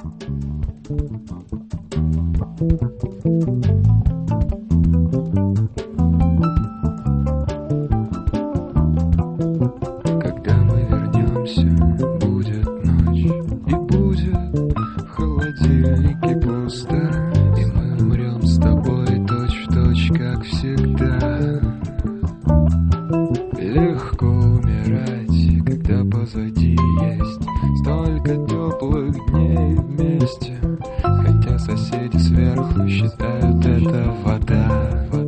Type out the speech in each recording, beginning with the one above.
Когда мы вернемся, будет ночь, и будет в холодильнике пусто, и мы умрем с тобой точь-в-точь, как всегда. Легко умирать, когда позади есть столько теплых дней вместе, хотя соседи сверху считают это вода.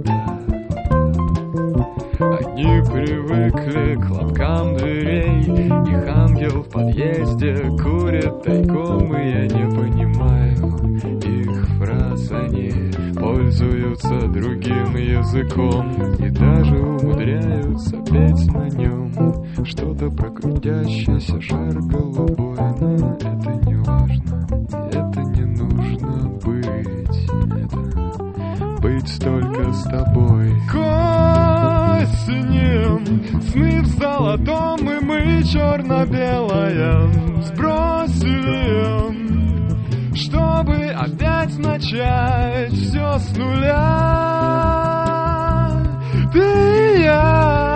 Они привыкли к хлопкам дверей, их ангел в подъезде курит тайком, и я не понимаю их фраз. Они пользуются другим языком и даже умудряются петь на нем что-то про крутящийся шар голубой. Но это не важно, это не нужно быть, это быть только с тобой. Осенем сны в золотом, и мы черно-белое сбросили, чтобы опять начать все с нуля. Ты и я